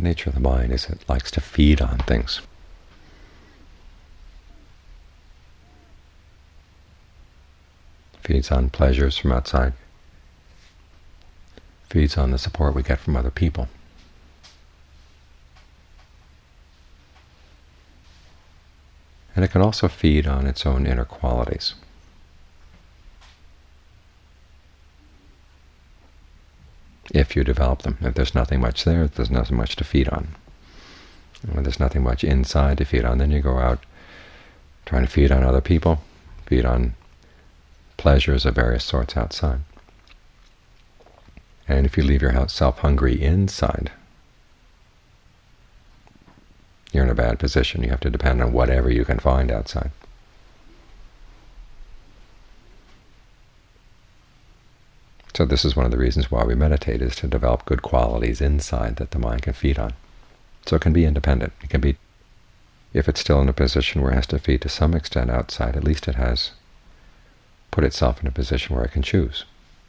The nature of the mind is it likes to feed on things. Feeds on pleasures from outside. Feeds on the support we get from other people. And it can also feed on its own inner qualities. If you develop them. If there's nothing much there, there's nothing much to feed on. And when there's nothing much inside to feed on, then you go out trying to feed on other people, feed on pleasures of various sorts outside. And if you leave yourself hungry inside, you're in a bad position. You have to depend on whatever you can find outside. So this is one of the reasons why we meditate, is to develop good qualities inside that the mind can feed on. So it can be independent. It can be, if it's still in a position where it has to feed to some extent outside, at least it has put itself in a position where it can choose.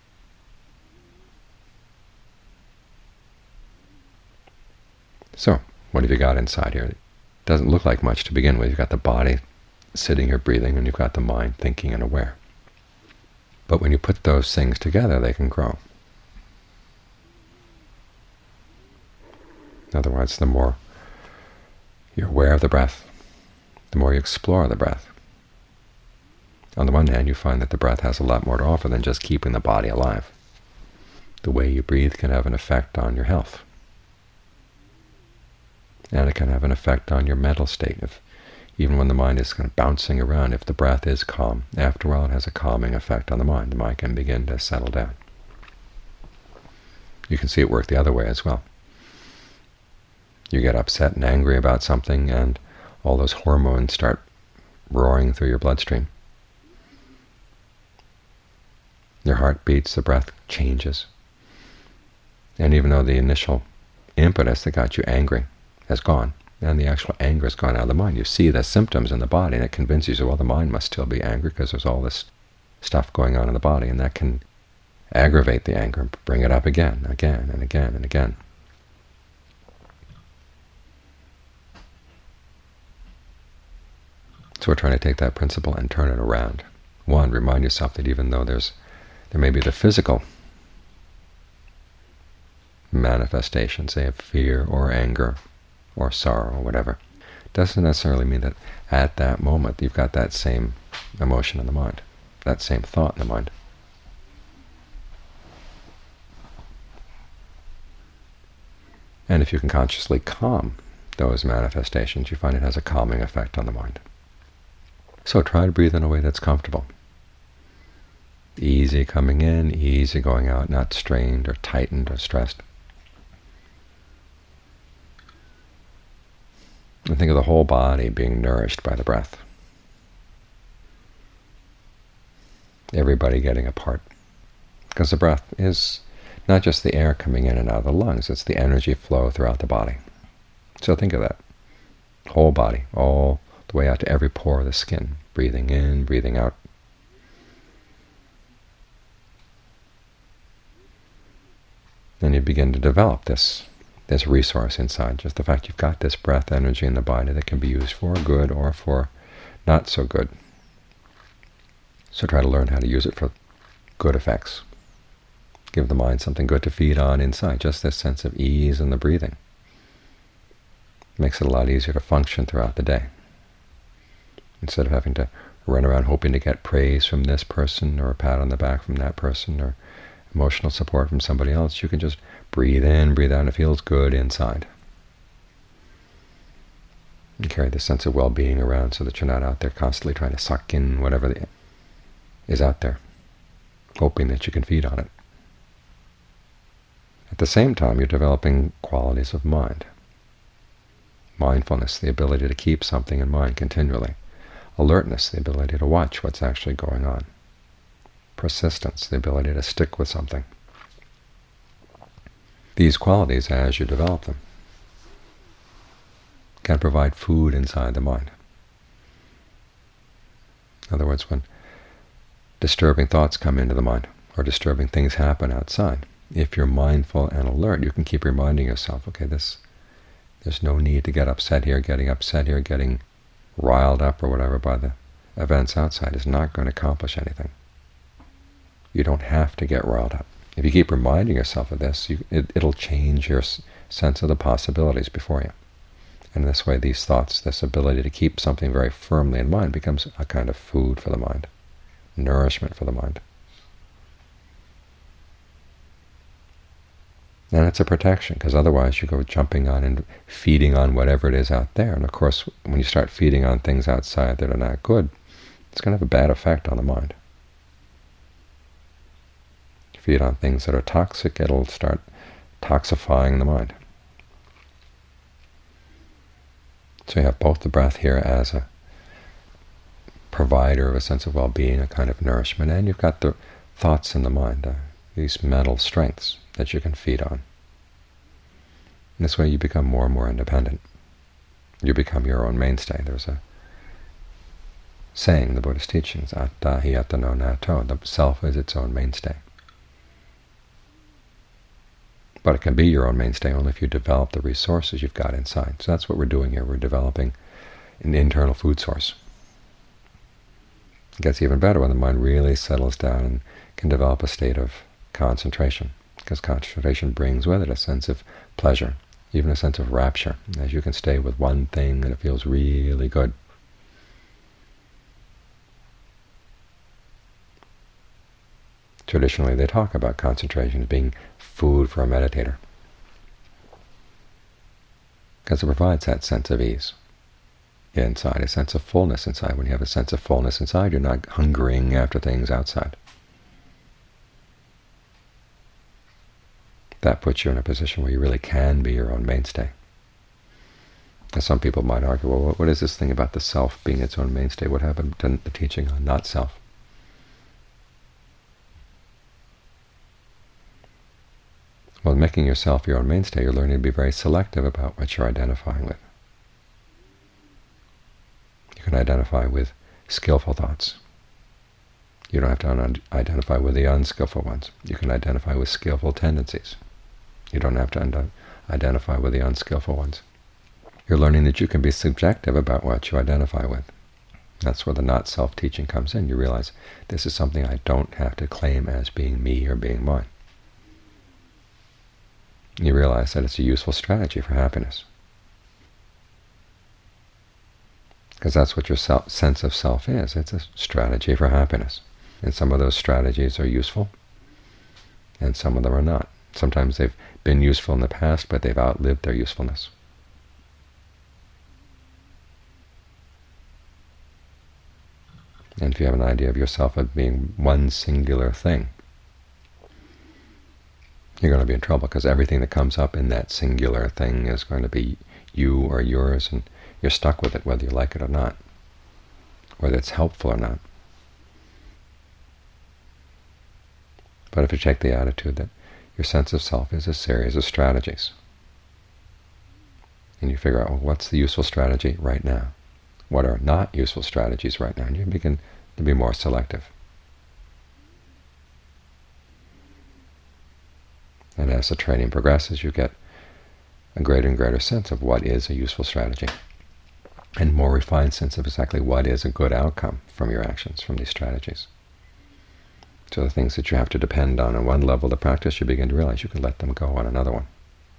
So, what have you got inside here? It doesn't look like much to begin with. You've got the body sitting here breathing, and you've got the mind thinking and aware. But when you put those things together, they can grow. In other words, the more you're aware of the breath, the more you explore the breath. On the one hand, you find that the breath has a lot more to offer than just keeping the body alive. The way you breathe can have an effect on your health. And it can have an effect on your mental state. Even when the mind is kind of bouncing around, if the breath is calm, after a while it has a calming effect on the mind. The mind can begin to settle down. You can see it work the other way as well. You get upset and angry about something, and all those hormones start roaring through your bloodstream. Your heart beats, the breath changes. And even though the initial impetus that got you angry has gone, and the actual anger has gone out of the mind, you see the symptoms in the body, and it convinces you, well, the mind must still be angry because there's all this stuff going on in the body, and that can aggravate the anger and bring it up again, again, and again, and again. So we're trying to take that principle and turn it around. One, remind yourself that even though there may be the physical manifestations, say, of fear or anger or sorrow or whatever, doesn't necessarily mean that at that moment you've got that same emotion in the mind, that same thought in the mind. And if you can consciously calm those manifestations, you find it has a calming effect on the mind. So try to breathe in a way that's comfortable. Easy coming in, easy going out, not strained or tightened or stressed. And think of the whole body being nourished by the breath. Everybody getting a part. Because the breath is not just the air coming in and out of the lungs, it's the energy flow throughout the body. So think of that. Whole body, all the way out to every pore of the skin, breathing in, breathing out. Then you begin to develop this resource inside, just the fact you've got this breath energy in the body that can be used for good or for not so good. So try to learn how to use it for good effects. Give the mind something good to feed on inside, just this sense of ease in the breathing. Makes it a lot easier to function throughout the day. Instead of having to run around hoping to get praise from this person or a pat on the back from that person or emotional support from somebody else, you can just breathe in, breathe out, and it feels good inside. And carry this sense of well-being around so that you're not out there constantly trying to suck in whatever is out there, hoping that you can feed on it. At the same time, you're developing qualities of mind. Mindfulness, the ability to keep something in mind continually. Alertness, the ability to watch what's actually going on. Persistence, the ability to stick with something. These qualities, as you develop them, can provide food inside the mind. In other words, when disturbing thoughts come into the mind, or disturbing things happen outside, if you're mindful and alert, you can keep reminding yourself, okay, this There's no need to get upset here, getting riled up or whatever by the events outside is not going to accomplish anything. You don't have to get riled up. If you keep reminding yourself of this, it'll change your sense of the possibilities before you. And this way, these thoughts, this ability to keep something very firmly in mind becomes a kind of food for the mind, nourishment for the mind. And it's a protection, because otherwise you go jumping on and feeding on whatever it is out there. And of course, when you start feeding on things outside that are not good, it's going to have a bad effect on the mind. If you feed on things that are toxic, it'll start toxifying the mind. So you have both the breath here as a provider of a sense of well-being, a kind of nourishment, and you've got the thoughts in the mind, these mental strengths that you can feed on. In this way you become more and more independent. You become your own mainstay. There's a saying in the Buddhist teachings, atta hi atano nato, the self is its own mainstay. But it can be your own mainstay only if you develop the resources you've got inside. So that's what we're doing here. We're developing an internal food source. It gets even better when the mind really settles down and can develop a state of concentration, because concentration brings with it a sense of pleasure, even a sense of rapture, as you can stay with one thing and it feels really good. Traditionally, they talk about concentration as being food for a meditator, because it provides that sense of ease inside, a sense of fullness inside. When you have a sense of fullness inside, you're not hungering after things outside. That puts you in a position where you really can be your own mainstay. Now, some people might argue, well, what is this thing about the self being its own mainstay? What happened to the teaching on not self? Well, making yourself your own mainstay, you're learning to be very selective about what you're identifying with. You can identify with skillful thoughts. You don't have to identify with the unskillful ones. You can identify with skillful tendencies. You don't have to identify with the unskillful ones. You're learning that you can be subjective about what you identify with. That's where the not-self teaching comes in. You realize this is something I don't have to claim as being me or being mine. You realize that it's a useful strategy for happiness, because that's what your sense of self is. It's a strategy for happiness. And some of those strategies are useful, and some of them are not. Sometimes they've been useful in the past, but they've outlived their usefulness. And if you have an idea of yourself as being one singular thing, you're going to be in trouble, because everything that comes up in that singular thing is going to be you or yours, and you're stuck with it whether you like it or not, whether it's helpful or not. But if you take the attitude that your sense of self is a series of strategies, and you figure out, well, what's the useful strategy right now? What are not useful strategies right now? And you begin to be more selective. And as the training progresses, you get a greater and greater sense of what is a useful strategy, and more refined sense of exactly what is a good outcome from your actions, from these strategies. So the things that you have to depend on one level of the practice, you begin to realize you can let them go on another one.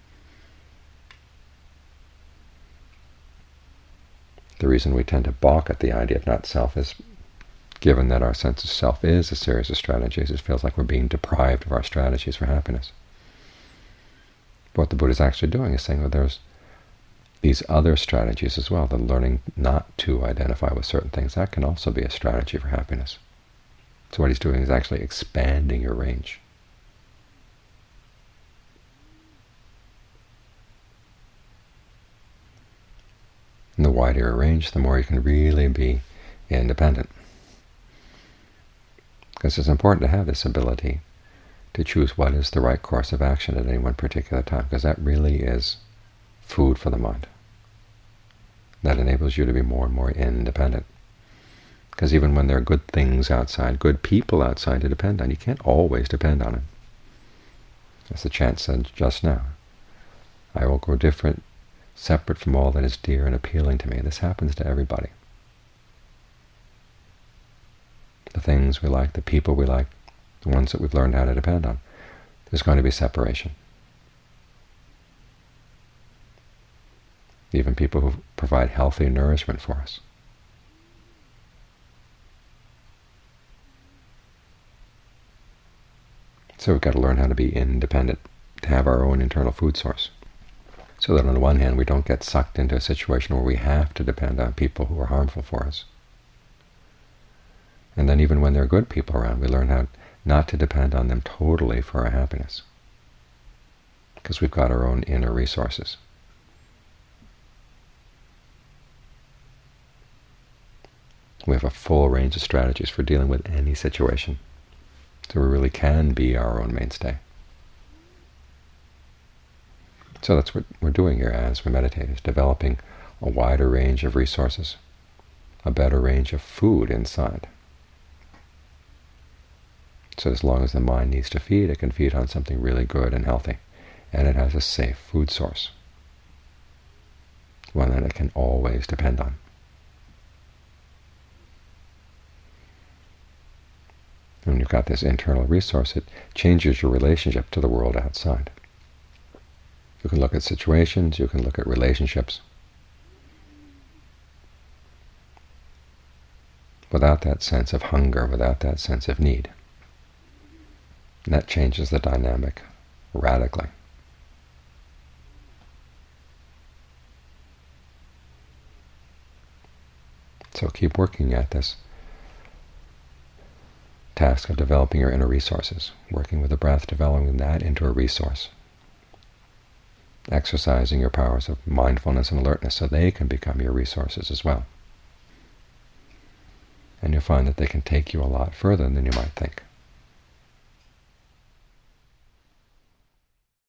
The reason we tend to balk at the idea of not self is, given that our sense of self is a series of strategies, it feels like we're being deprived of our strategies for happiness. What the Buddha is actually doing is saying, well, there's these other strategies as well, the learning not to identify with certain things. That can also be a strategy for happiness. So what he's doing is actually expanding your range. And the wider your range, the more you can really be independent. Because it's important to have this ability to choose what is the right course of action at any one particular time, because that really is food for the mind. That enables you to be more and more independent. Because even when there are good things outside, good people outside to depend on, you can't always depend on it. As the chant said just now, I will grow different separate from all that is dear and appealing to me. This happens to everybody. The things we like, the people we like, the ones that we've learned how to depend on, there's going to be separation. Even people who provide healthy nourishment for us. So we've got to learn how to be independent, to have our own internal food source, so that on the one hand we don't get sucked into a situation where we have to depend on people who are harmful for us. And then even when there are good people around, we learn how not to depend on them totally for our happiness, because we've got our own inner resources. We have a full range of strategies for dealing with any situation, so we really can be our own mainstay. So that's what we're doing here as we meditate, is developing a wider range of resources, a better range of food inside. So as long as the mind needs to feed, it can feed on something really good and healthy, and it has a safe food source, one that it can always depend on. When you've got this internal resource, it changes your relationship to the world outside. You can look at situations, you can look at relationships without that sense of hunger, without that sense of need. And that changes the dynamic radically. So keep working at this task of developing your inner resources, working with the breath, developing that into a resource, exercising your powers of mindfulness and alertness so they can become your resources as well. And you'll find that they can take you a lot further than you might think.